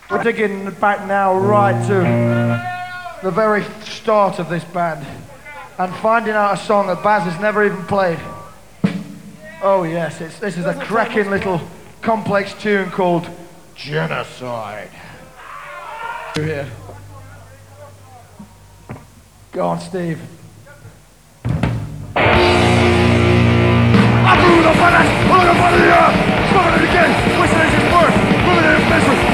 We're digging back now right to the very start of this band and finding out a song that Baz has never even played. Oh yes, this is a cracking little complex tune called Genocide. Here. Go on, Steve. I blew the finance, blew the money up, smoking it again, wishing it should work, living in misery.